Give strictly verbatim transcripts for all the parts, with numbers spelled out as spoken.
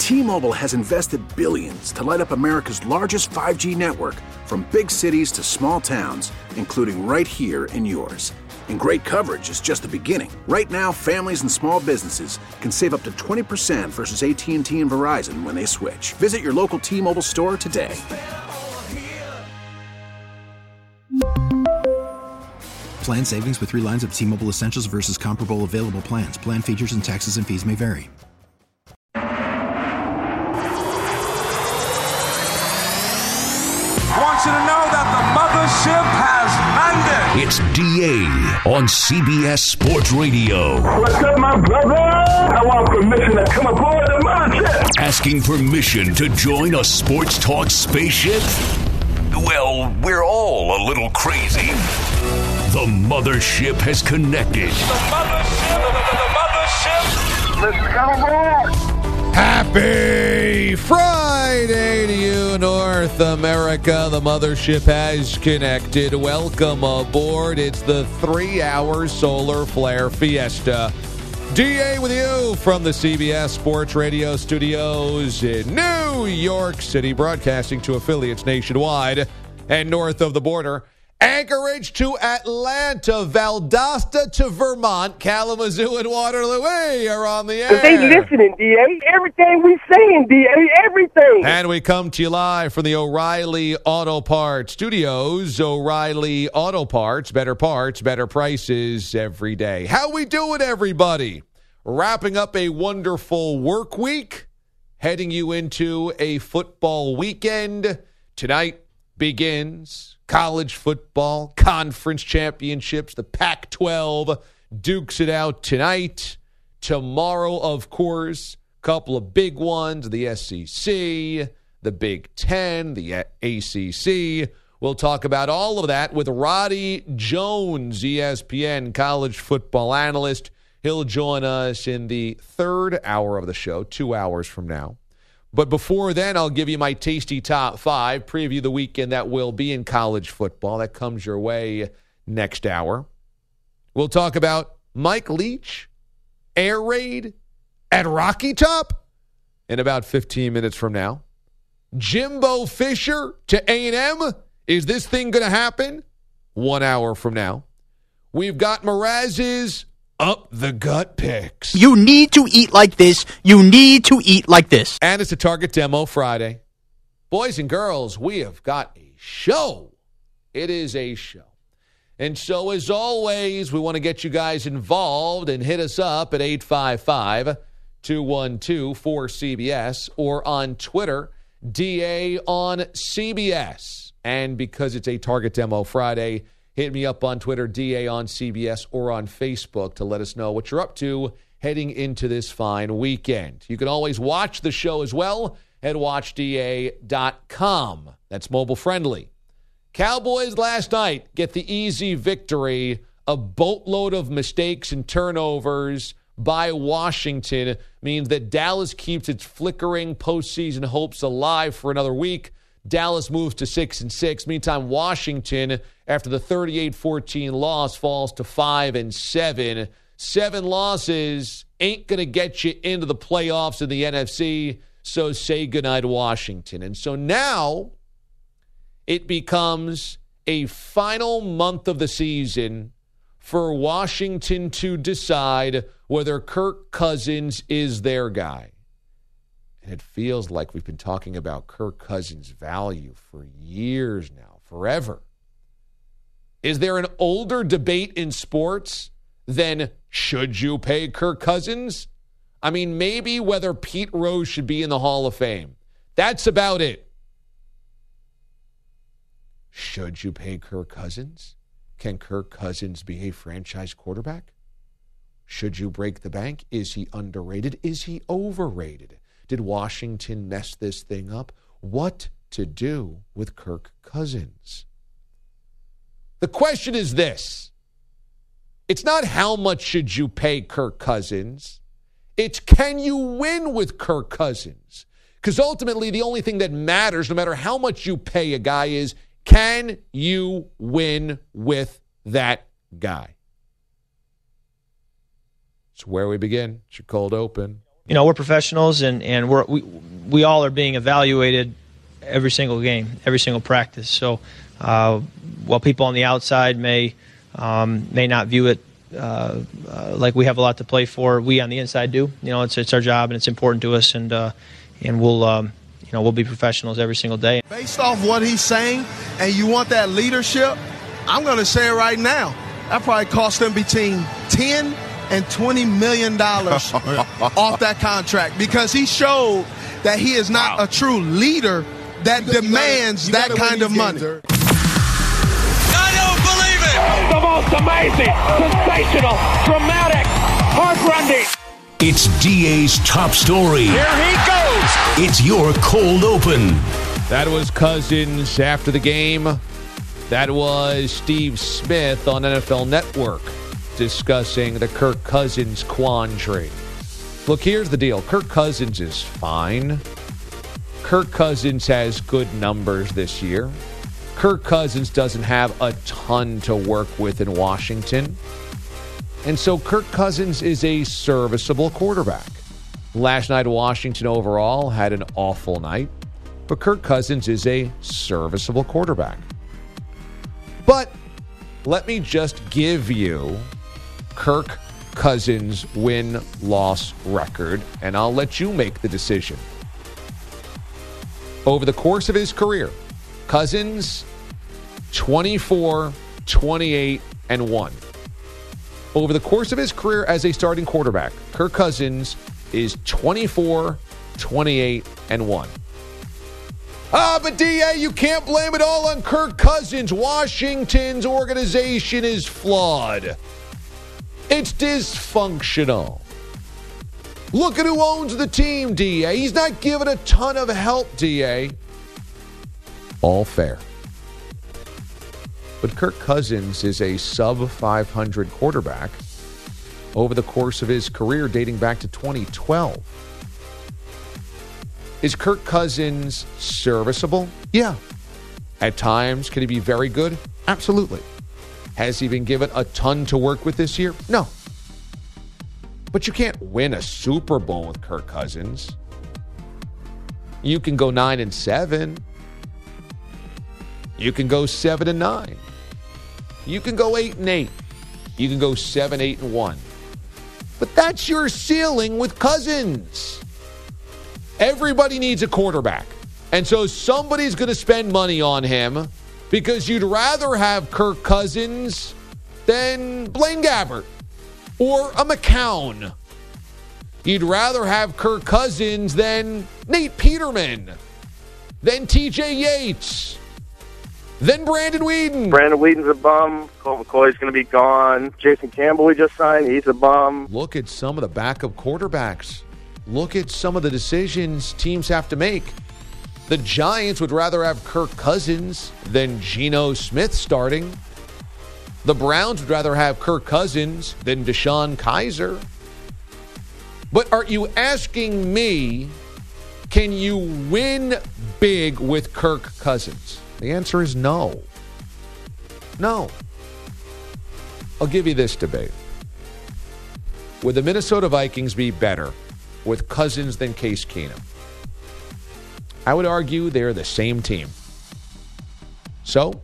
T-Mobile has invested billions to light up America's largest five G network, from big cities to small towns, including right here in yours. And great coverage is just the beginning. Right now, families and small businesses can save up to twenty percent versus A T and T and Verizon when they switch. Visit your local T-Mobile store today. Plan savings with three lines of T-Mobile Essentials versus comparable available plans. Plan features and taxes and fees may vary. I want you to know that the mothership has landed. It's D A on C B S Sports Radio. What's up, my brother? I want permission to come aboard the mothership. Asking permission to join a sports talk spaceship? Well, we're all a little crazy. The mothership has connected. The mothership, the, the, the mothership. Let's come aboard. Happy Friday to you, North America. The mothership has connected. Welcome aboard. It's the three-hour Solar Flare Fiesta. D A with you from the C B S Sports Radio studios in New York City, broadcasting to affiliates nationwide and north of the border. Anchorage to Atlanta, Valdosta to Vermont, Kalamazoo and Waterloo. We are on the air. They listening, D A. Everything we saying, D A. Everything. And we come to you live from the O'Reilly Auto Parts Studios. O'Reilly Auto Parts, better parts, better prices every day. How we doing, everybody? Wrapping up a wonderful work week, heading you into a football weekend. Tonight begins college football, conference championships, the Pac twelve dukes it out tonight. Tomorrow, of course, a couple of big ones, the S E C, the Big Ten, the A C C. We'll talk about all of that with Roddy Jones, E S P N college football analyst. He'll join us in the third hour of the show, two hours from now. But before then, I'll give you my tasty top five, preview the weekend that will be in college football. That comes your way next hour. We'll talk about Mike Leach, air raid at Rocky Top in about fifteen minutes from now. Jimbo Fisher to A and M. Is this thing going to happen? One hour from now. We've got Mraz's Up the Gut picks. You need to eat like this. You need to eat like this. And it's a Target Demo Friday. Boys and girls, we have got a show. It is a show. And so, as always, we want to get you guys involved and hit us up at eight five five, two one two, four C B S or on Twitter, D A on C B S. And because it's a Target Demo Friday, hit me up on Twitter, D A on C B S, or on Facebook to let us know what you're up to heading into this fine weekend. You can always watch the show as well at watch D A dot com. That's mobile friendly. Cowboys last night get the easy victory. A boatload of mistakes and turnovers by Washington means that Dallas keeps its flickering postseason hopes alive for another week. Dallas moves to six and six. Meantime, Washington, after the thirty-eight fourteen loss, falls to five and seven. Seven losses ain't going to get you into the playoffs in the N F C, so say goodnight, Washington. And so now it becomes a final month of the season for Washington to decide whether Kirk Cousins is their guy. And it feels like we've been talking about Kirk Cousins' value for years now, forever. Is there an older debate in sports than should you pay Kirk Cousins? I mean, maybe whether Pete Rose should be in the Hall of Fame. That's about it. Should you pay Kirk Cousins? Can Kirk Cousins be a franchise quarterback? Should you break the bank? Is he underrated? Is he overrated? Did Washington mess this thing up? What to do with Kirk Cousins? The question is this. It's not how much should you pay Kirk Cousins. It's can you win with Kirk Cousins? Because ultimately the only thing that matters, no matter how much you pay a guy, is can you win with that guy? It's where we begin. It's your cold open. you know, we're professionals, and, and we're, we we all are being evaluated every single game, every single practice. So uh, while people on the outside may um, may not view it uh, uh, like we have a lot to play for, we on the inside do. You know, it's it's our job and it's important to us, and uh, and we'll um, you know we'll be professionals every single day. Based off what he's saying, and you want that leadership, I'm going to say it right now. That probably cost him between ten and twenty million dollars off that contract, because he showed that he is not wow. a true leader that you demands you gotta, you that kind of money. Games, I don't believe it! The most amazing, sensational, dramatic, heart-rending. It's D A's top story. Here he goes! It's your cold open. That was Cousins after the game. That was Steve Smith on N F L Network discussing the Kirk Cousins quandary. Look, here's the deal. Kirk Cousins is fine. Kirk Cousins has good numbers this year. Kirk Cousins doesn't have a ton to work with in Washington. And so Kirk Cousins is a serviceable quarterback. Last night, Washington overall had an awful night, but Kirk Cousins is a serviceable quarterback. But let me just give you Kirk Cousins' win-loss record, and I'll let you make the decision. Over the course of his career, Cousins, twenty-four, twenty-eight, and one. Over the course of his career as a starting quarterback, Kirk Cousins is twenty-four, twenty-eight, and one. Ah, but D A, you can't blame it all on Kirk Cousins. Washington's organization is flawed. It's dysfunctional. Look at who owns the team, D A. He's not giving a ton of help, D A. All fair. But Kirk Cousins is a sub five hundred quarterback over the course of his career dating back to twenty twelve. Is Kirk Cousins serviceable? Yeah. At times, can he be very good? Absolutely. Has he been given a ton to work with this year? No. But you can't win a Super Bowl with Kirk Cousins. You can go nine and seven. You can go seven and nine. You can go eight and eight. You can go seven, eight and one. But that's your ceiling with Cousins. Everybody needs a quarterback. And so somebody's going to spend money on him because you'd rather have Kirk Cousins than Blaine Gabbert or a McCown. You'd rather have Kirk Cousins than Nate Peterman, than T J Yates, than Brandon Weeden. Brandon Weeden's a bum. Colt McCoy's going to be gone. Jason Campbell we just signed. He's a bum. Look at some of the backup quarterbacks. Look at some of the decisions teams have to make. The Giants would rather have Kirk Cousins than Geno Smith starting. The Browns would rather have Kirk Cousins than Deshaun Kaiser. But are you asking me, can you win big with Kirk Cousins? The answer is no. No. I'll give you this debate. Would the Minnesota Vikings be better with Cousins than Case Keenum? I would argue they're the same team. So,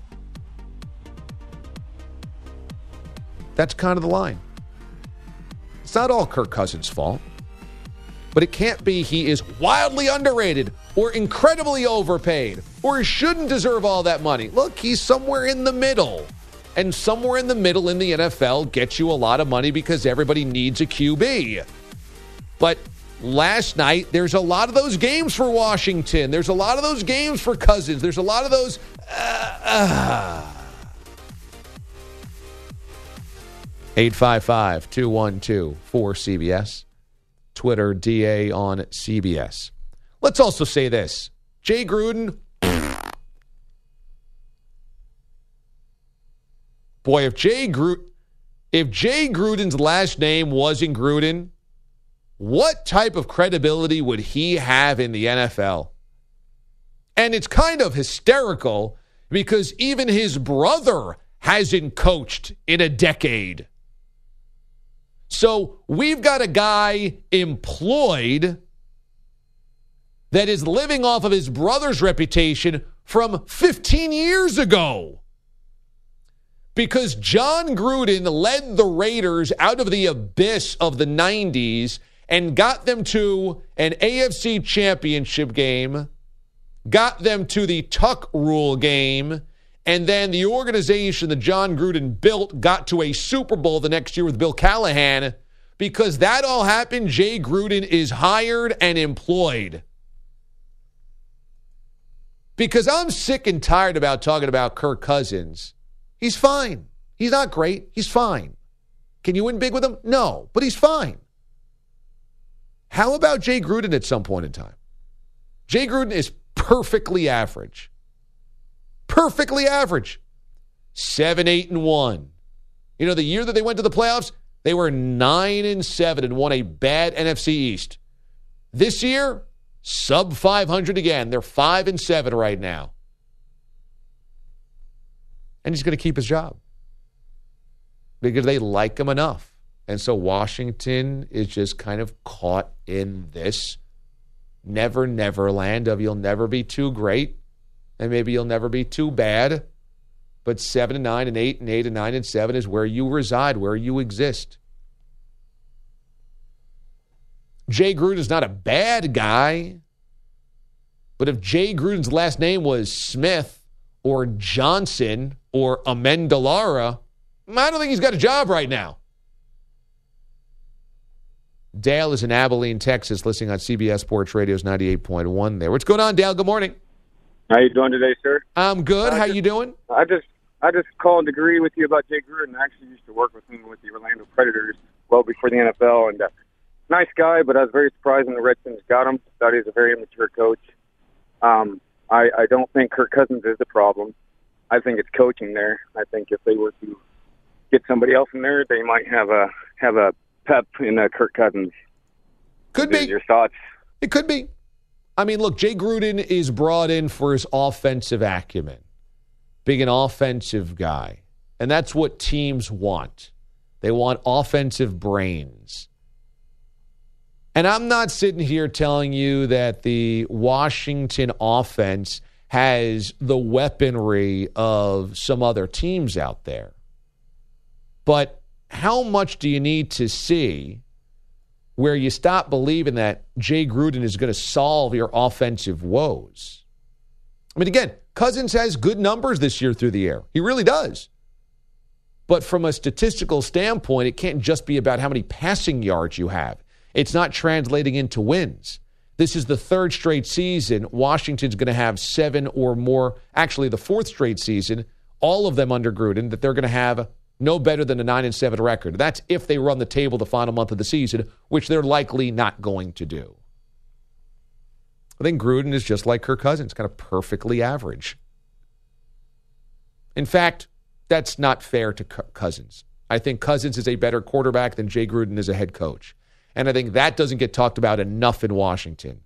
that's kind of the line. It's not all Kirk Cousins' fault, but it can't be he is wildly underrated or incredibly overpaid or shouldn't deserve all that money. Look, he's somewhere in the middle. And somewhere in the middle in the N F L gets you a lot of money because everybody needs a Q B. But last night, there's a lot of those games for Washington. There's a lot of those games for Cousins. There's a lot of those... Uh, uh. eight five five, two one two, four C B S. Twitter, D A on C B S. Let's also say this. Jay Gruden... Boy, if Jay Gru- if Jay Gruden's last name wasn't Gruden, what type of credibility would he have in the N F L? And it's kind of hysterical because even his brother hasn't coached in a decade. So we've got a guy employed that is living off of his brother's reputation from fifteen years ago. Because John Gruden led the Raiders out of the abyss of the nineties and got them to an A F C championship game, got them to the Tuck Rule game, and then the organization that John Gruden built got to a Super Bowl the next year with Bill Callahan. Because that all happened, Jay Gruden is hired and employed. Because I'm sick and tired about talking about Kirk Cousins. He's fine. He's not great. He's fine. Can you win big with him? No, but he's fine. How about Jay Gruden at some point in time? Jay Gruden is perfectly average. Perfectly average. Seven, eight, and one. You know, the year that they went to the playoffs, they were nine and seven and won a bad N F C East. This year, sub five hundred again. They're five and seven right now. And he's going to keep his job because they like him enough. And so Washington is just kind of caught in this never, never land of you'll never be too great and maybe you'll never be too bad. But seven and nine and eight and eight and nine and seven is where you reside, where you exist. Jay Gruden is not a bad guy. But if Jay Gruden's last name was Smith or Johnson or Amendolara, I don't think he's got a job right now. Dale is in Abilene, Texas, listening on C B S Sports Radio's ninety-eight point one there. What's going on, Dale? Good morning. How you doing today, sir? I'm good. Uh, How just, you doing? I just I just called to agree with you about Jay Gruden. I actually used to work with him with the Orlando Predators well before the N F L. And uh, nice guy, but I was very surprised when the Redskins got him. Thought he was a very immature coach. Um, I, I don't think Kirk Cousins is the problem. I think it's coaching there. I think if they were to get somebody else in there, they might have a have a pep in uh, Kirk Cousins. Could be. Your thoughts? It could be. I mean, look, Jay Gruden is brought in for his offensive acumen, being an offensive guy. And that's what teams want. They want offensive brains. And I'm not sitting here telling you that the Washington offense has the weaponry of some other teams out there. But how much do you need to see where you stop believing that Jay Gruden is going to solve your offensive woes? I mean, again, Cousins has good numbers this year through the air. He really does. But from a statistical standpoint, it can't just be about how many passing yards you have. It's not translating into wins. This is the third straight season Washington's going to have seven or more, actually the fourth straight season, all of them under Gruden, that they're going to have no better than a nine and seven record. That's if they run the table the final month of the season, which they're likely not going to do. I think Gruden is just like Kirk Cousins, kind of perfectly average. In fact, that's not fair to Cousins. I think Cousins is a better quarterback than Jay Gruden is a head coach. And I think that doesn't get talked about enough in Washington.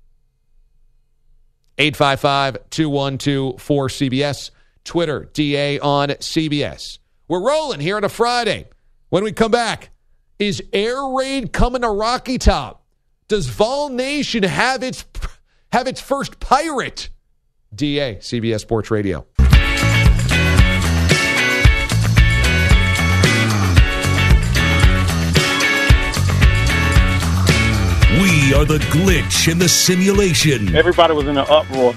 eight five five, two one two, four C B S. Twitter, D A on C B S. We're rolling here on a Friday. When we come back, is Air Raid coming to Rocky Top? Does Vol Nation have its have its first pirate? D A, C B S Sports Radio. We are the glitch in the simulation. Everybody was in an uproar.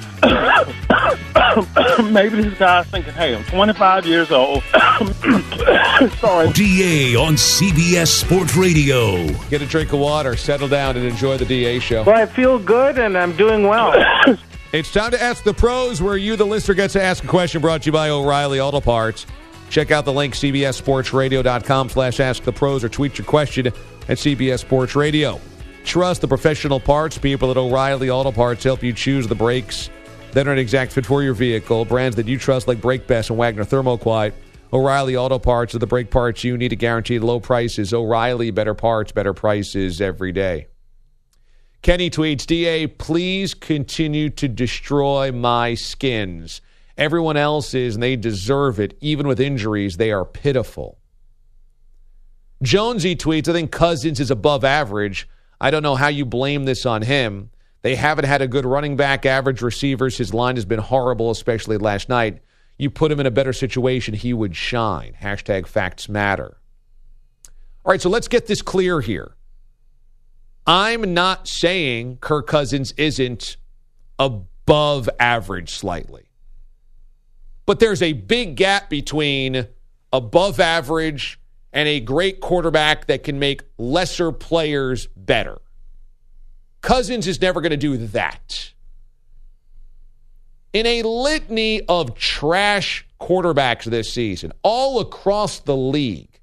Maybe this guy's thinking, hey, I'm twenty-five years old. Sorry. D A on C B S Sports Radio. Get a drink of water, settle down, and enjoy the D A show. Well, I feel good, and I'm doing well. It's time to Ask the Pros, where you, the listener, gets to ask a question, brought to you by O'Reilly Auto Parts. Check out the link, cbssportsradio.com slash ask the pros, or tweet your question at C B S Sports Radio. Trust the professional parts people at O'Reilly Auto Parts help you choose the brakes that are an exact fit for your vehicle. Brands that you trust like Brake Best and Wagner Thermoquiet. O'Reilly Auto Parts are the brake parts you need at guaranteed low prices. O'Reilly, better parts, better prices every day. Kenny tweets, D A, please continue to destroy my skins. Everyone else is, and they deserve it. Even with injuries, they are pitiful. Jonesy tweets, I think Cousins is above average. I don't know how you blame this on him. They haven't had a good running back, average receivers. His line has been horrible, especially last night. You put him in a better situation, he would shine. Hashtag facts matter. All right, so let's get this clear here. I'm not saying Kirk Cousins isn't above average slightly. But there's a big gap between above average and a great quarterback that can make lesser players better. Cousins is never going to do that. In a litany of trash quarterbacks this season, all across the league,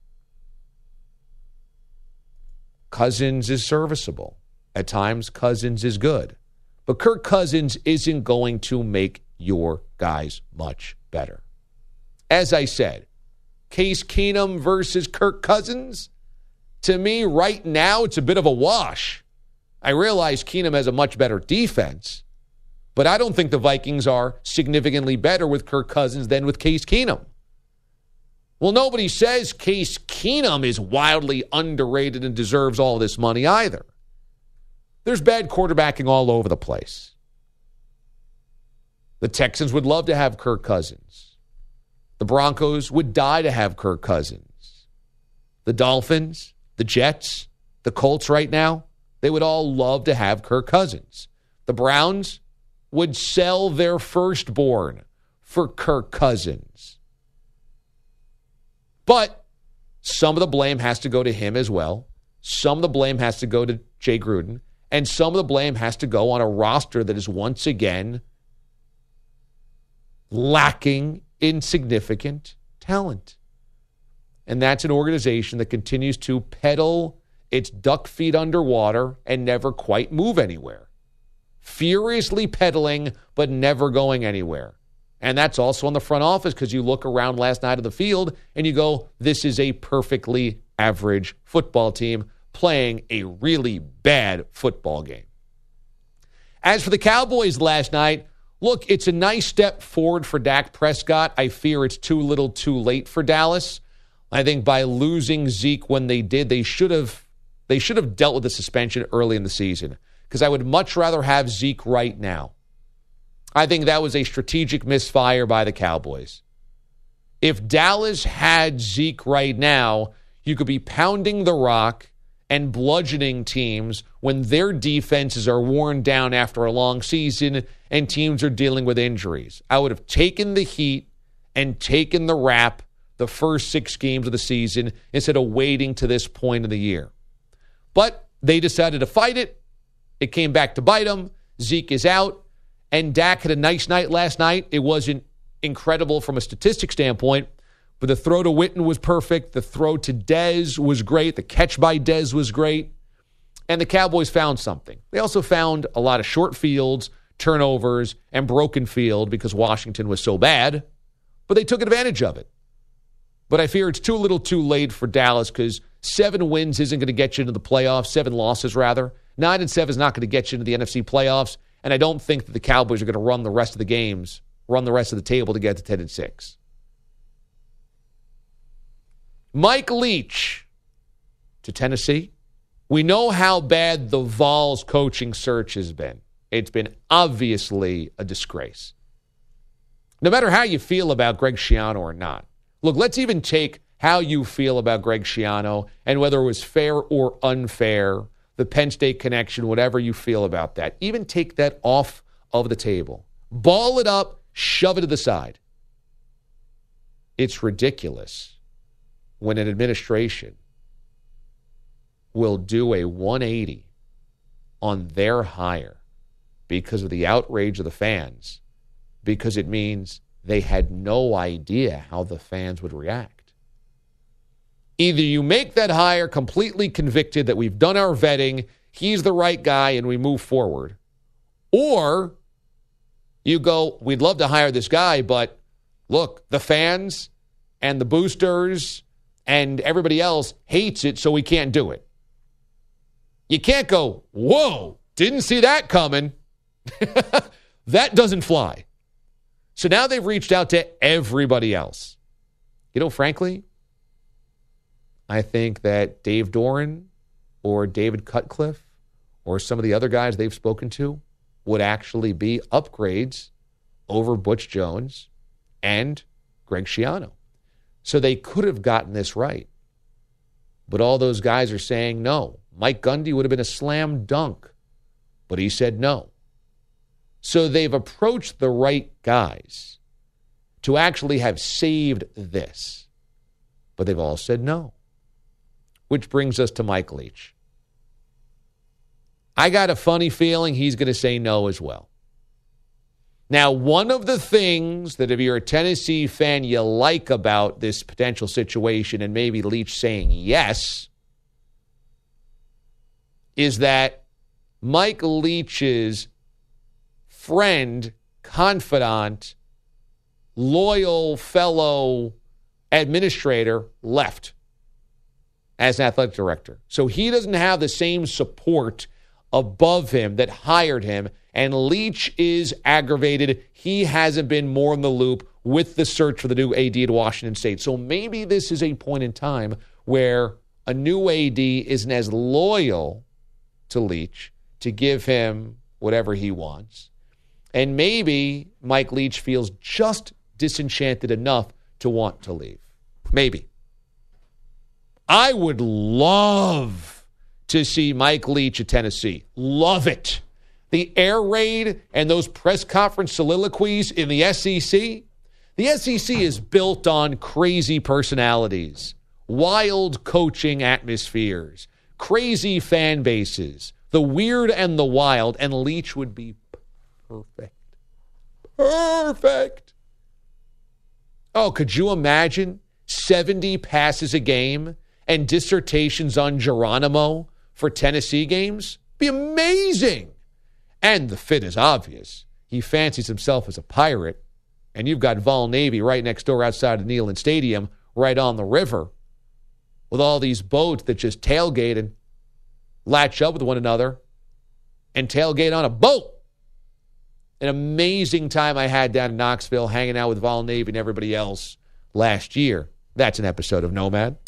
Cousins is serviceable. At times, Cousins is good. But Kirk Cousins isn't going to make your guys much better. As I said, Case Keenum versus Kirk Cousins, to me, right now, it's a bit of a wash. I realize Keenum has a much better defense, but I don't think the Vikings are significantly better with Kirk Cousins than with Case Keenum. Well, nobody says Case Keenum is wildly underrated and deserves all this money either. There's bad quarterbacking all over the place. The Texans would love to have Kirk Cousins. The Broncos would die to have Kirk Cousins. The Dolphins, the Jets, the Colts right now, they would all love to have Kirk Cousins. The Browns would sell their firstborn for Kirk Cousins. But some of the blame has to go to him as well. Some of the blame has to go to Jay Gruden. And some of the blame has to go on a roster that is once again lacking in significant talent. And that's an organization that continues to peddle its duck feet underwater and never quite move anywhere. Furiously pedaling, but never going anywhere. And that's also on the front office because you look around last night of the field and you go, this is a perfectly average football team playing a really bad football game. As for the Cowboys last night, look, it's a nice step forward for Dak Prescott. I fear it's too little too late for Dallas. I think by losing Zeke when they did, they should have they should have dealt with the suspension early in the season because I would much rather have Zeke right now. I think that was a strategic misfire by the Cowboys. If Dallas had Zeke right now, you could be pounding the rock and bludgeoning teams when their defenses are worn down after a long season and teams are dealing with injuries. I would have taken the heat and taken the rap the first six games of the season instead of waiting to this point of the year. But they decided to fight it. It came back to bite them. Zeke is out. And Dak had a nice night last night. It wasn't incredible from a statistic standpoint, but the throw to Witten was perfect. The throw to Dez was great. The catch by Dez was great. And the Cowboys found something. They also found a lot of short fields, turnovers, and broken field because Washington was so bad, but they took advantage of it. But I fear it's too little too late for Dallas because seven wins isn't going to get you into the playoffs, seven losses rather. Nine and seven is not going to get you into the N F C playoffs, and I don't think that the Cowboys are going to run the rest of the games, run the rest of the table to get to ten and six. Mike Leach to Tennessee. We know how bad the Vols coaching search has been. It's been obviously a disgrace. No matter how you feel about Greg Schiano or not. Look, let's even take how you feel about Greg Schiano and whether it was fair or unfair, the Penn State connection, whatever you feel about that. Even take that off of the table. Ball it up, shove it to the side. It's ridiculous when an administration will do a one eighty on their hire because of the outrage of the fans, because it means they had no idea how the fans would react. Either you make that hire completely convicted that we've done our vetting, he's the right guy, and we move forward, or you go, we'd love to hire this guy, but look, the fans and the boosters and everybody else hates it, so we can't do it. You can't go, whoa, didn't see that coming. That doesn't fly. So now they've reached out to everybody else. You know, frankly, I think that Dave Doran or David Cutcliffe or some of the other guys they've spoken to would actually be upgrades over Butch Jones and Greg Schiano. So they could have gotten this right. But all those guys are saying no. Mike Gundy would have been a slam dunk, but he said no. So they've approached the right guys to actually have saved this. But they've all said no. Which brings us to Mike Leach. I got a funny feeling he's going to say no as well. Now, one of the things that if you're a Tennessee fan you like about this potential situation and maybe Leach saying yes is that Mike Leach's friend, confidant, loyal fellow administrator left as an athletic director. So he doesn't have the same support above him that hired him, and Leach is aggravated. He hasn't been more in the loop with the search for the new A D at Washington State. So maybe this is a point in time where a new A D isn't as loyal to Leach to give him whatever he wants. And maybe Mike Leach feels just disenchanted enough to want to leave. Maybe. I would love to see Mike Leach at Tennessee. Love it. The air raid and those press conference soliloquies in the S E C. The S E C is built on crazy personalities, wild coaching atmospheres, crazy fan bases, the weird and the wild, and Leach would be perfect. Perfect. Oh, could you imagine seventy passes a game and dissertations on Geronimo for Tennessee games? Be amazing. And the fit is obvious. He fancies himself as a pirate, and you've got Vol Navy right next door outside of Neyland Stadium, right on the river, with all these boats that just tailgate and latch up with one another and tailgate on a boat. An amazing time I had down in Knoxville hanging out with Vol Navy and everybody else last year. That's an episode of Nomad.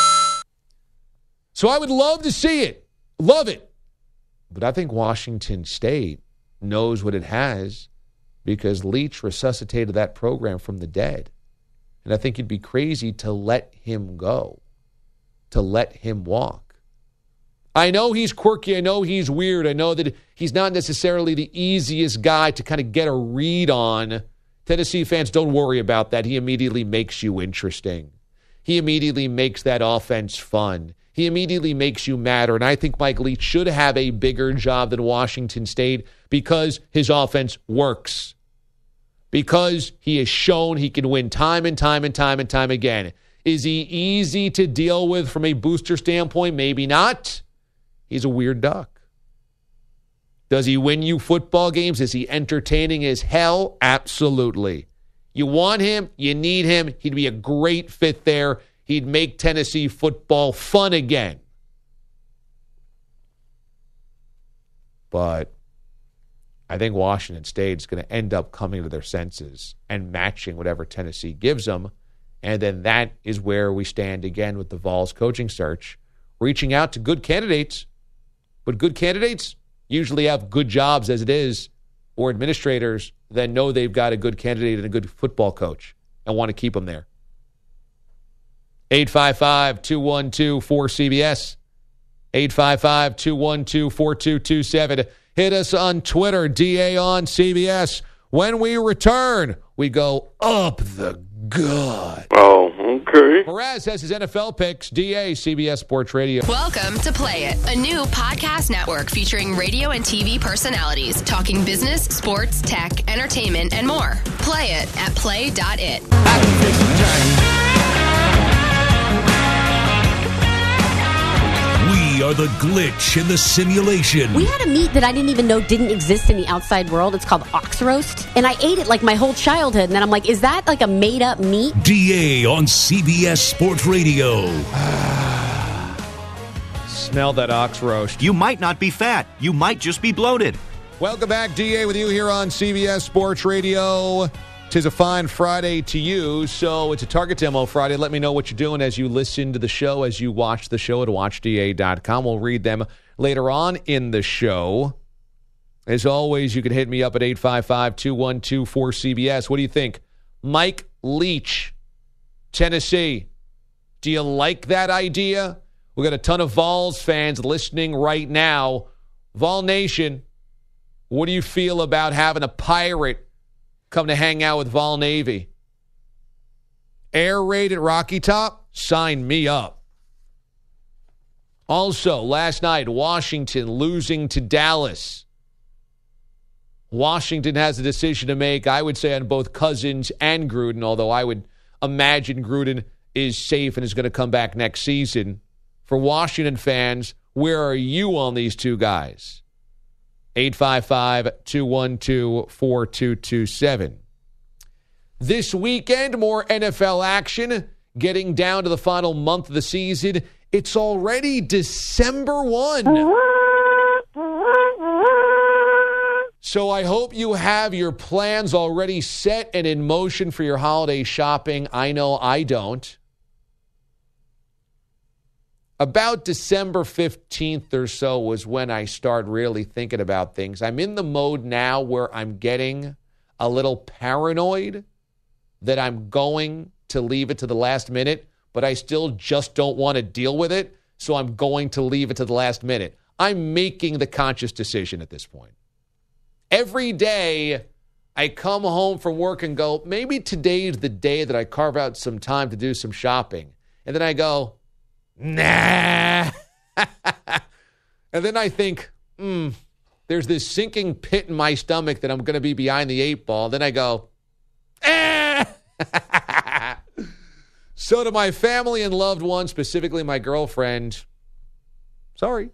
So I would love to see it. Love it. But I think Washington State knows what it has because Leach resuscitated that program from the dead. And I think it'd be crazy to let him go, to let him walk. I know he's quirky. I know he's weird. I know that he's not necessarily the easiest guy to kind of get a read on. Tennessee fans, don't worry about that. He immediately makes you interesting. He immediately makes that offense fun. He immediately makes you matter. And I think Mike Leach should have a bigger job than Washington State because his offense works. Because he has shown he can win time and time and time and time again. Is he easy to deal with from a booster standpoint? Maybe not. He's a weird duck. Does he win you football games? Is he entertaining as hell? Absolutely. You want him. You need him. He'd be a great fit there. He'd make Tennessee football fun again. But I think Washington State is going to end up coming to their senses and matching whatever Tennessee gives them. And then that is where we stand again with the Vols coaching search, reaching out to good candidates. But good candidates usually have good jobs as it is, or administrators that know they've got a good candidate and a good football coach and want to keep them there. eight five five, two one two, four C B S. eight five five, two one two, four two two seven. Hit us on Twitter, D A on C B S. When we return, we go up the gut. Oh, okay. Perez has his N F L picks. D A, C B S Sports Radio. Welcome to Play It, a new podcast network featuring radio and T V personalities talking business, sports, tech, entertainment, and more. Play it at play dot it. We are the glitch in the simulation. We had a meat that I didn't even know didn't exist in the outside world. It's called ox roast. And I ate it like my whole childhood. And then I'm like, is that like a made-up meat? D A on C B S Sports Radio. Smell that ox roast. You might not be fat. You might just be bloated. Welcome back, D A with you here on C B S Sports Radio. 'Tis a fine Friday to you, so it's a Target Demo Friday. Let me know what you're doing as you listen to the show, as you watch the show at watch d a dot com. We'll read them later on in the show. As always, you can hit me up at eight five five, two one two, four C B S. What do you think? Mike Leach, Tennessee. Do you like that idea? We got a ton of Vols fans listening right now. Vol Nation, what do you feel about having a Pirate come to hang out with Vol Navy? Air raid at Rocky Top? Sign me up. Also, last night, Washington losing to Dallas. Washington has a decision to make, I would say, on both Cousins and Gruden, although I would imagine Gruden is safe and is going to come back next season. For Washington fans, where are you on these two guys? eight five five, two one two, four two two seven. This weekend, more N F L action. Getting down to the final month of the season. It's already December first. So I hope you have your plans already set and in motion for your holiday shopping. I know I don't. About December fifteenth or so was when I start really thinking about things. I'm in the mode now where I'm getting a little paranoid that I'm going to leave it to the last minute, but I still just don't want to deal with it, so I'm going to leave it to the last minute. I'm making the conscious decision at this point. Every day I come home from work and go, maybe today's the day that I carve out some time to do some shopping. And then I go, nah. And then I think, hmm, there's this sinking pit in my stomach that I'm going to be behind the eight ball. Then I go, eh. So to my family and loved ones, specifically my girlfriend, sorry,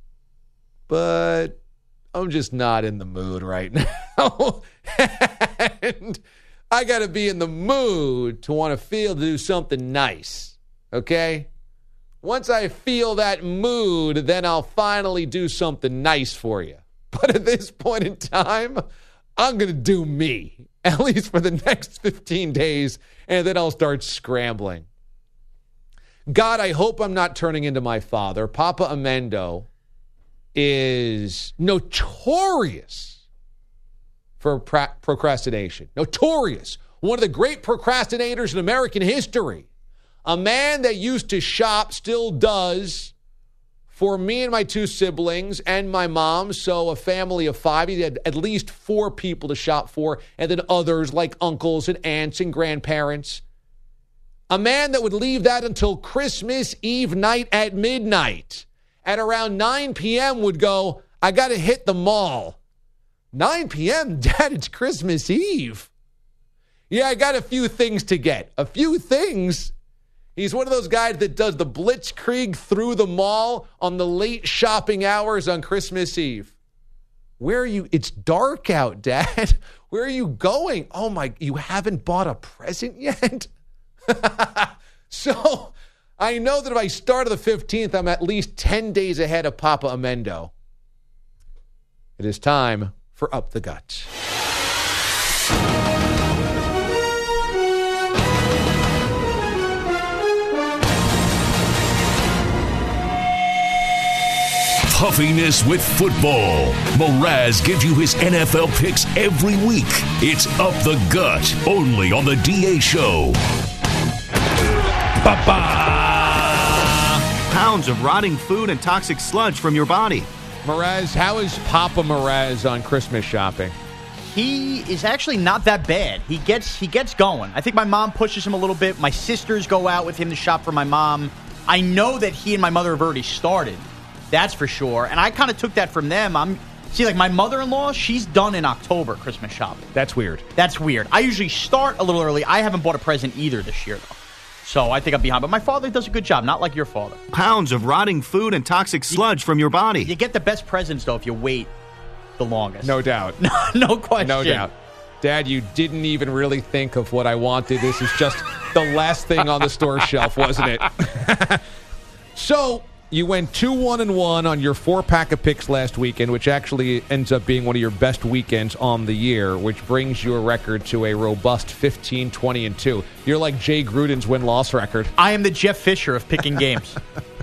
but I'm just not in the mood right now. And I got to be in the mood to want to feel to do something nice, okay? Once I feel that mood, then I'll finally do something nice for you. But at this point in time, I'm going to do me, at least for the next fifteen days, and then I'll start scrambling. God, I hope I'm not turning into my father. Papa Amendo is notorious for pra- procrastination. Notorious. One of the great procrastinators in American history. A man that used to shop still does for me and my two siblings and my mom, so a family of five. He had at least four people to shop for, and then others like uncles and aunts and grandparents. A man that would leave that until Christmas Eve night at midnight. At around nine p.m. would go, I got to hit the mall. nine p.m., Dad, it's Christmas Eve. Yeah, I got a few things to get. A few things? He's one of those guys that does the blitzkrieg through the mall on the late shopping hours on Christmas Eve. Where are you? It's dark out, Dad. Where are you going? Oh, my, you haven't bought a present yet? So I know that if I start on the fifteenth, I'm at least ten days ahead of Papa Amendo. It is time for Up the Gut. Puffiness with football. Mraz gives you his N F L picks every week. It's Up the Gut, only on the D A Show. Ba-ba! Pounds of rotting food and toxic sludge from your body. Mraz, how is Papa Mraz on Christmas shopping? He is actually not that bad. He gets he gets going. I think my mom pushes him a little bit. My sisters go out with him to shop for my mom. I know that he and my mother have already started. That's for sure. And I kind of took that from them. I'm see, like my mother-in-law, she's done in October Christmas shopping. That's weird. That's weird. I usually start a little early. I haven't bought a present either this year, though. So I think I'm behind. But my father does a good job, not like your father. Pounds of rotting food and toxic sludge you, from your body. You get the best presents, though, if you wait the longest. No doubt. No, no question. No doubt. Dad, you didn't even really think of what I wanted. This is just the last thing on the store shelf, wasn't it? So, You went two one and one on your four-pack of picks last weekend, which actually ends up being one of your best weekends on the year, which brings your record to a robust fifteen, twenty, and two. You're like Jay Gruden's win-loss record. I am the Jeff Fisher of picking games.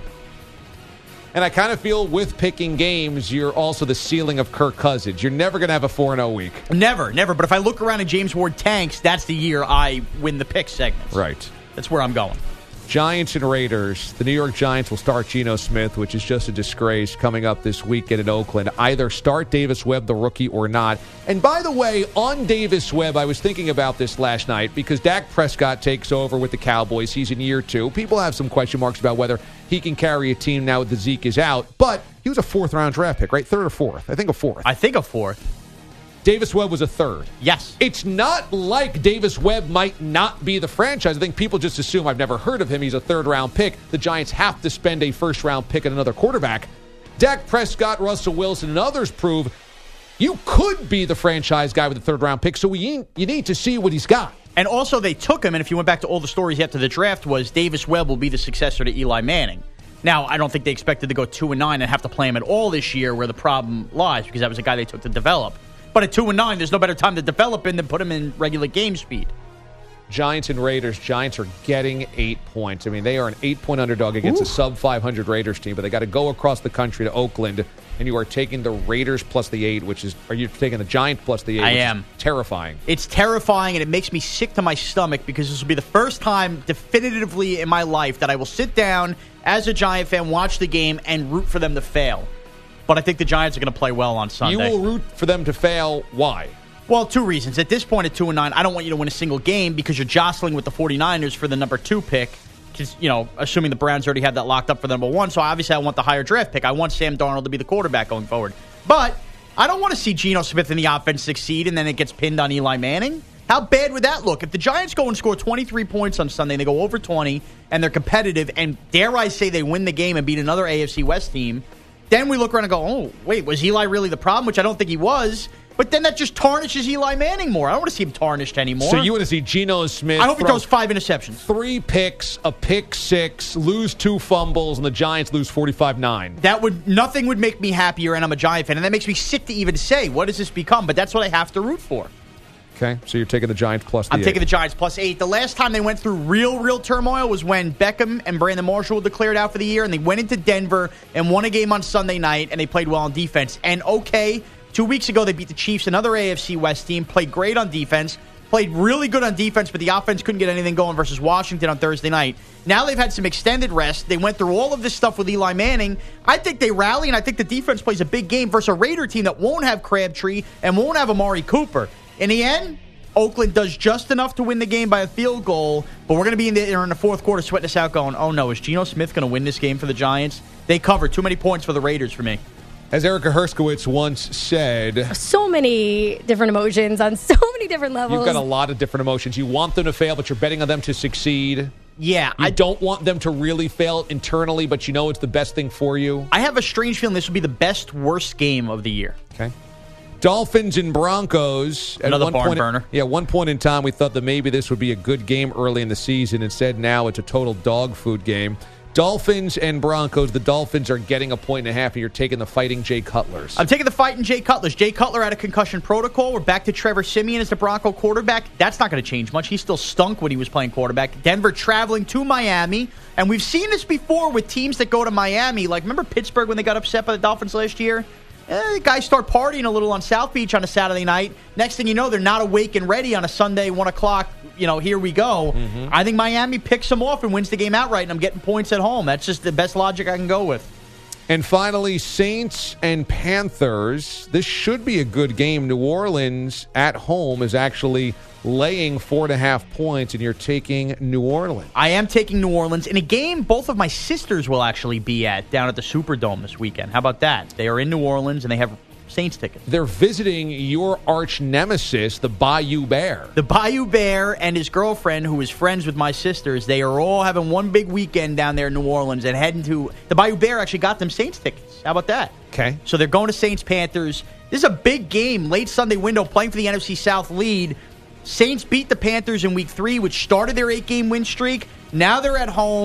And I kind of feel with picking games, you're also the ceiling of Kirk Cousins. You're never going to have a four and oh week. Never, never. But if I look around at James Ward tanks, that's the year I win the pick segments. Right. That's where I'm going. Giants and Raiders. The New York Giants will start Geno Smith, which is just a disgrace, coming up this weekend in Oakland. Either start Davis Webb, the rookie, or not. And by the way, on Davis Webb, I was thinking about this last night because Dak Prescott takes over with the Cowboys. He's in year two. People have some question marks about whether he can carry a team now that Zeke is out. But he was a fourth-round draft pick, right? Third or fourth? I think a fourth. I think a fourth. Davis Webb was a third. Yes. It's not like Davis Webb might not be the franchise. I think people just assume, I've never heard of him, he's a third-round pick. The Giants have to spend a first-round pick on another quarterback. Dak Prescott, Russell Wilson, and others prove you could be the franchise guy with a third-round pick, so we, you need to see what he's got. And also they took him, and if you went back to all the stories after the draft, was Davis Webb will be the successor to Eli Manning. Now, I don't think they expected to go two and nine and have to play him at all this year where the problem lies, because that was a guy they took to develop. But at two and nine, there's no better time to develop him than put him in regular game speed. Giants and Raiders. Giants are getting eight points. I mean, they are an eight-point underdog against Ooh. a sub five hundred Raiders team, but they got to go across the country to Oakland, and you are taking the Raiders plus the eight, which is, are you taking the Giants plus the eight? I am. Terrifying. It's terrifying, and it makes me sick to my stomach because this will be the first time definitively in my life that I will sit down as a Giant fan, watch the game, and root for them to fail. But I think the Giants are going to play well on Sunday. You will root for them to fail. Why? Well, two reasons. At this point at two and nine, I don't want you to win a single game because you're jostling with the 49ers for the number two pick. Because, you know, assuming the Browns already have that locked up for the number one. So obviously I want the higher draft pick. I want Sam Darnold to be the quarterback going forward. But I don't want to see Geno Smith in the offense succeed and then it gets pinned on Eli Manning. How bad would that look? If the Giants go and score twenty-three points on Sunday, and they go over twenty, and they're competitive, and dare I say they win the game and beat another A F C West team, then we look around and go, oh, wait, was Eli really the problem? Which I don't think he was. But then that just tarnishes Eli Manning more. I don't want to see him tarnished anymore. So you want to see Geno Smith. I hope he throws five interceptions. Three picks, a pick six, lose two fumbles, and the Giants lose forty-five nine. That would nothing would make me happier, and I'm a Giant fan. And that makes me sick to even say, what does this become? But that's what I have to root for. Okay, so you're taking the Giants plus the I'm eight. taking the Giants plus eight. The last time they went through real, real turmoil was when Beckham and Brandon Marshall were declared out for the year, and they went into Denver and won a game on Sunday night, and they played well on defense. And okay, two weeks ago they beat the Chiefs, another A F C West team, played great on defense, played really good on defense, but the offense couldn't get anything going versus Washington on Thursday night. Now they've had some extended rest. They went through all of this stuff with Eli Manning. I think they rally, and I think the defense plays a big game versus a Raider team that won't have Crabtree and won't have Amari Cooper. In the end, Oakland does just enough to win the game by a field goal, but we're going to be in the, in the fourth quarter sweating us out going, oh no, is Geno Smith going to win this game for the Giants? They cover too many points for the Raiders for me. As Erica Herskowitz once said, so many different emotions on so many different levels. You've got a lot of different emotions. You want them to fail, but you're betting on them to succeed. Yeah. You I don't want them to really fail internally, but you know it's the best thing for you. I have a strange feeling this will be the best, worst game of the year. Okay. Dolphins and Broncos. Another at one barn point, burner. Yeah, one point in time we thought that maybe this would be a good game early in the season. Instead, now it's a total dog food game. Dolphins and Broncos. The Dolphins are getting a point and a half, and you're taking the Fighting Jay Cutlers. I'm taking the Fighting Jay Cutlers. Jay Cutler out of concussion protocol. We're back to Trevor Siemian as the Bronco quarterback. That's not going to change much. He still stunk when he was playing quarterback. Denver traveling to Miami. And we've seen this before with teams that go to Miami. Like, remember Pittsburgh when they got upset by the Dolphins last year? Eh, guys start partying a little on South Beach on a Saturday night. Next thing you know, they're not awake and ready on a Sunday, one o'clock. You know, here we go. Mm-hmm. I think Miami picks them off and wins the game outright, and I'm getting points at home. That's just the best logic I can go with. And finally, Saints and Panthers. This should be a good game. New Orleans at home is actually laying four and a half points, and you're taking New Orleans. I am taking New Orleans in a game both of my sisters will actually be at down at the Superdome this weekend. How about that? They are in New Orleans, and they have Saints tickets. They're visiting your arch nemesis, the Bayou Bear. The Bayou Bear and his girlfriend, who is friends with my sisters, they are all having one big weekend down there in New Orleans and heading to... The Bayou Bear actually got them Saints tickets. How about that? Okay. So they're going to Saints-Panthers. This is a big game, late Sunday window, playing for the N F C South lead. Saints beat the Panthers in week three, which started their eight-game win streak. Now they're at home.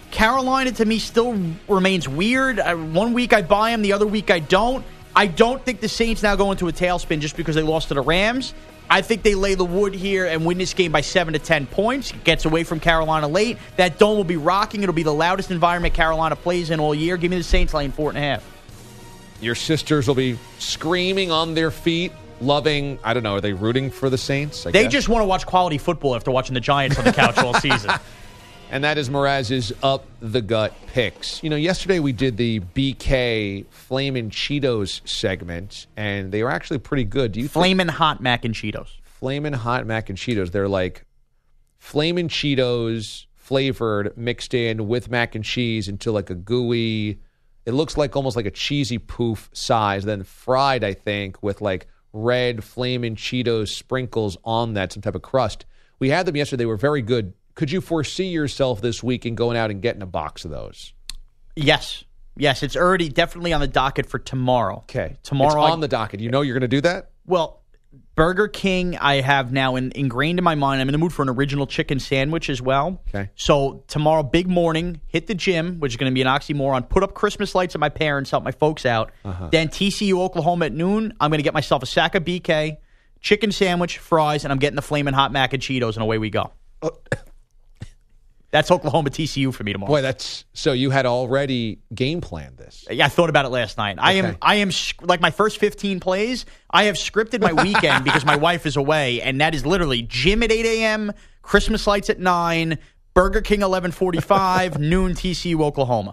Carolina, to me, still remains weird. I, one week I buy them, the other week I don't. I don't think the Saints now go into a tailspin just because they lost to the Rams. I think they lay the wood here and win this game by seven to ten points. It gets away from Carolina late. That dome will be rocking. It'll be the loudest environment Carolina plays in all year. Give me the Saints laying four and a half. Your sisters will be screaming on their feet, loving, I don't know, are they rooting for the Saints? I they guess? just want to watch quality football after watching the Giants on the couch all season. And that is Mraz's Up the Gut picks. You know, yesterday we did the B K Flamin' Cheetos segment, and they were actually pretty good. Do you Flamin' Hot Mac and Cheetos. Flamin' Hot Mac and Cheetos. They're like Flamin' Cheetos flavored, mixed in with mac and cheese into like a gooey, it looks like almost like a cheesy poof size, then fried, I think, with like red Flamin' Cheetos sprinkles on that, some type of crust. We had them yesterday. They were very good. Could you foresee yourself this week in going out and getting a box of those? Yes. Yes, it's already definitely on the docket for tomorrow. Okay. Tomorrow. It's I, on the docket. You know you're going to do that? Well, Burger King I have now in, ingrained in my mind. I'm in the mood for an original chicken sandwich as well. Okay. So tomorrow, big morning, hit the gym, which is going to be an oxymoron, put up Christmas lights at my parents, help my folks out. Uh-huh. Then T C U, Oklahoma at noon. I'm going to get myself a sack of B K, chicken sandwich, fries, and I'm getting the Flamin' Hot Mac and Cheetos, and away we go. Oh. That's Oklahoma T C U for me tomorrow. Boy, that's so you had already game planned this. Yeah, I thought about it last night. Okay. I am, I am like my first fifteen plays. I have scripted my weekend because my wife is away, and that is literally gym at eight a.m., Christmas lights at nine, Burger King eleven forty-five, noon T C U Oklahoma.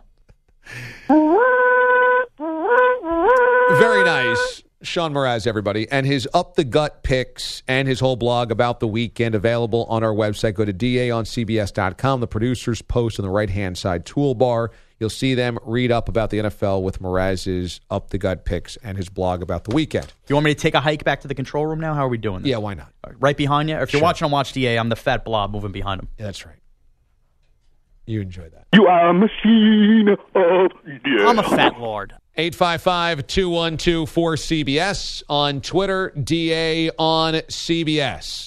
Very nice. Sean Mraz, everybody, and his Up the Gut picks and his whole blog about the weekend available on our website. Go to D A on C B S dot com. The producers post on the right-hand side toolbar. You'll see them read up about the N F L with Mraz's Up the Gut picks and his blog about the weekend. You want me to take a hike back to the control room now? How are we doing this? Yeah, why not? Right behind you? If you're Sure. watching on Watch D A, I'm the fat blob moving behind him. Yeah, that's right. You enjoy that. You are a machine of yeah. I'm a fat lord. eight five five, two one two, four C B S on Twitter, D A on C B S.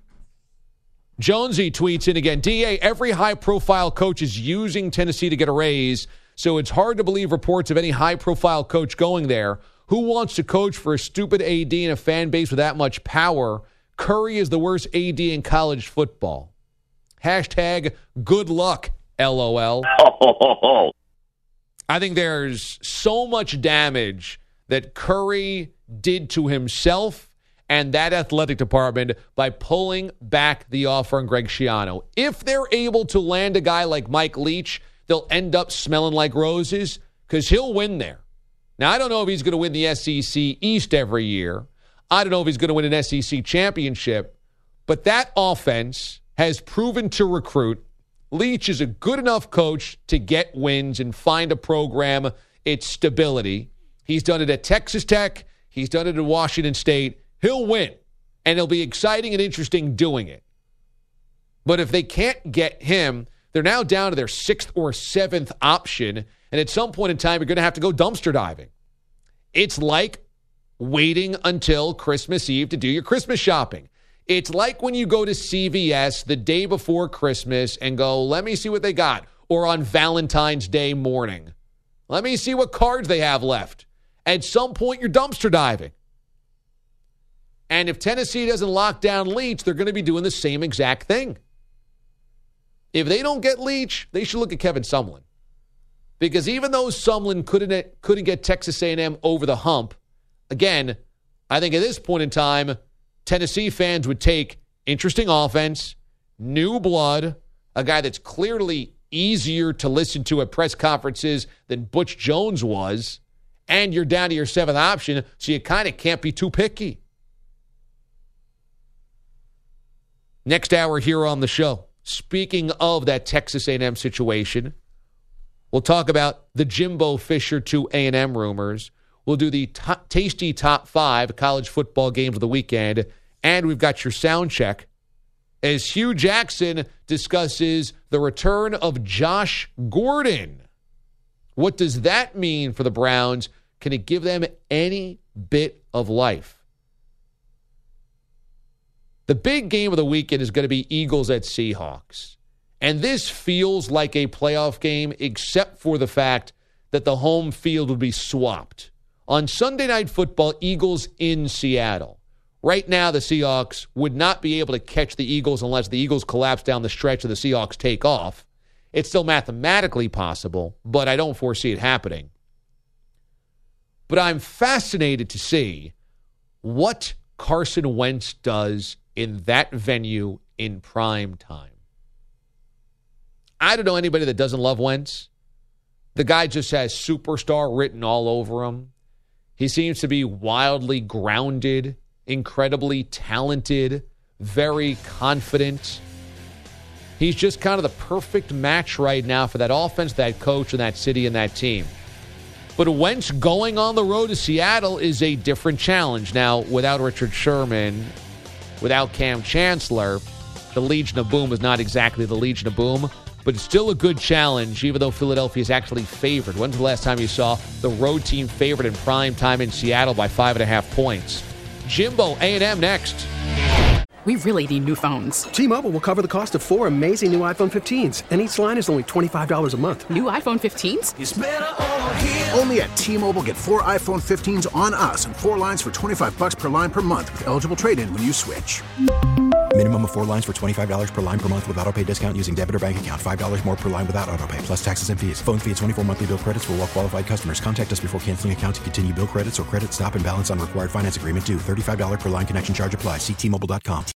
Jonesy tweets in again, D A, every high-profile coach is using Tennessee to get a raise, so it's hard to believe reports of any high-profile coach going there. Who wants to coach for a stupid A D and a fan base with that much power? Curry is the worst A D in college football. Hashtag good luck, L O L. I think there's so much damage that Curry did to himself and that athletic department by pulling back the offer on Greg Schiano. If they're able to land a guy like Mike Leach, they'll end up smelling like roses because he'll win there. Now, I don't know if he's going to win the S E C East every year. I don't know if he's going to win an S E C championship. But that offense has proven to recruit. Leach is a good enough coach to get wins and find a program its stability. He's done it at Texas Tech. He's done it at Washington State. He'll win, and it'll be exciting and interesting doing it. But if they can't get him, they're now down to their sixth or seventh option, and at some point in time, you're going to have to go dumpster diving. It's like waiting until Christmas Eve to do your Christmas shopping. It's like when you go to C V S the day before Christmas and go, let me see what they got. Or on Valentine's Day morning. Let me see what cards they have left. At some point, you're dumpster diving. And if Tennessee doesn't lock down Leach, they're going to be doing the same exact thing. If they don't get Leach, they should look at Kevin Sumlin. Because even though Sumlin couldn't, couldn't get Texas A and M over the hump, again, I think at this point in time, Tennessee fans would take interesting offense, new blood, a guy that's clearly easier to listen to at press conferences than Butch Jones was, and you're down to your seventh option, so you kind of can't be too picky. Next hour here on the show, speaking of that Texas A and M situation, we'll talk about the Jimbo Fisher to A and M rumors. We'll do the t- tasty top five college football games of the weekend. And we've got your sound check as Hugh Jackson discusses the return of Josh Gordon. What does that mean for the Browns? Can it give them any bit of life? The big game of the weekend is going to be Eagles at Seahawks. And this feels like a playoff game, except for the fact that the home field would be swapped. On Sunday Night Football, Eagles in Seattle. Right now, the Seahawks would not be able to catch the Eagles unless the Eagles collapse down the stretch or the Seahawks take off. It's still mathematically possible, but I don't foresee it happening. But I'm fascinated to see what Carson Wentz does in that venue in prime time. I don't know anybody that doesn't love Wentz. The guy just has superstar written all over him. He seems to be wildly grounded, incredibly talented, very confident. He's just kind of the perfect match right now for that offense, that coach, and that city and that team. But Wentz going on the road to Seattle is a different challenge. Now, without Richard Sherman, without Cam Chancellor, the Legion of Boom is not exactly the Legion of Boom, but it's still a good challenge, even though Philadelphia is actually favored. When's the last time you saw the road team favored in prime time in Seattle by five and a half points? Jimbo, A and M next. We really need new phones. T-Mobile will cover the cost of four amazing new iPhone fifteens, and each line is only twenty-five dollars a month. New iPhone fifteens? It's better over here. Only at T-Mobile, get four iPhone fifteens on us and four lines for twenty-five bucks per line per month with eligible trade-in when you switch. Minimum of four lines for twenty-five dollars per line per month with autopay discount using debit or bank account. five dollars more per line without autopay, plus taxes and fees. Phone fee at twenty-four monthly bill credits for well-qualified customers. Contact us before canceling account to continue bill credits or credit stop and balance on required finance agreement due. thirty-five dollars per line connection charge applies. See T Mobile dot com.